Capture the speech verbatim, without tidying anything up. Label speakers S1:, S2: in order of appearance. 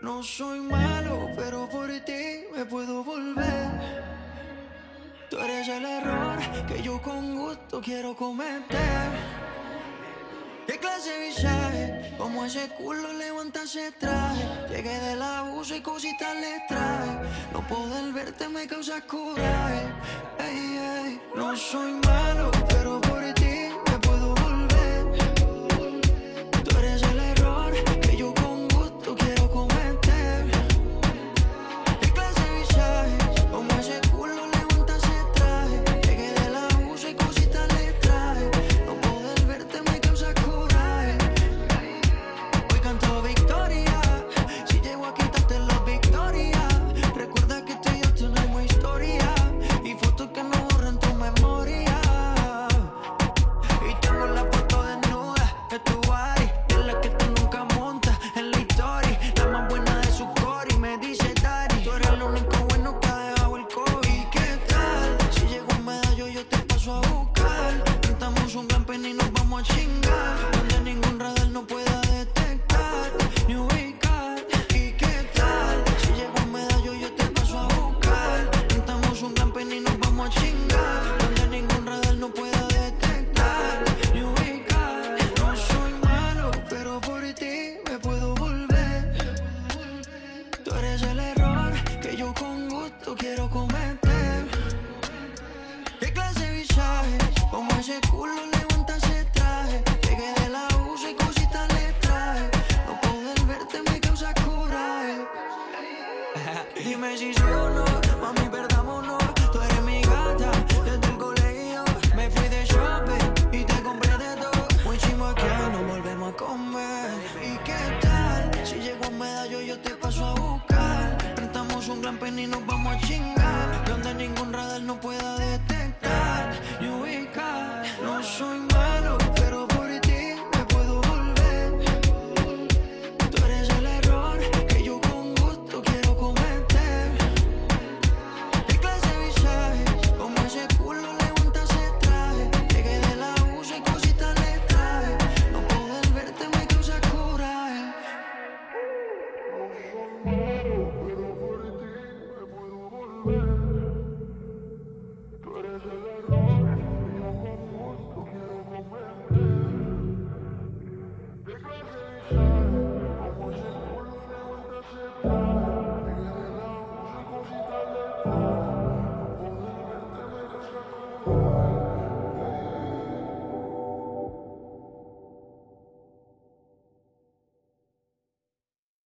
S1: No soy malo, pero por ti me puedo volver. Tú eres el error que yo con gusto quiero cometer. ¿Qué clase de visaje? Como ese culo levanta ese traje. Llegué del abuso y cositas le traje. No poder verte me causa coraje. Ey, ey. No soy malo, pero por ti me puedo volver. Tú eres el error que yo con gusto quiero cometer. ¿Qué clase de visaje? Como ese culo levanta ese traje. Llegué del abuso y cositas le traje. No poder verte me causa coraje. Hoy canto victoria. Si llego a quitarte la victoria. Recuerda que tú y yo tenemos historia. Y fotos que no borran tu memoria. Y tengo la foto desnuda de tu body. Es la que tú nunca montas en la historia. La más buena de su core y me dice daddy. Tú eres lo único bueno que ha dejado el COVID. ¿Y qué tal? Si llego un medallo yo te paso a buscar. Cantamos un camping y nos vamos a chingar. Donde ningún radar no pueda detectar ni ubicar. ¿Y qué tal? Si llego un medallo yo te paso a buscar. Cantamos un camping y nos vamos a chingar.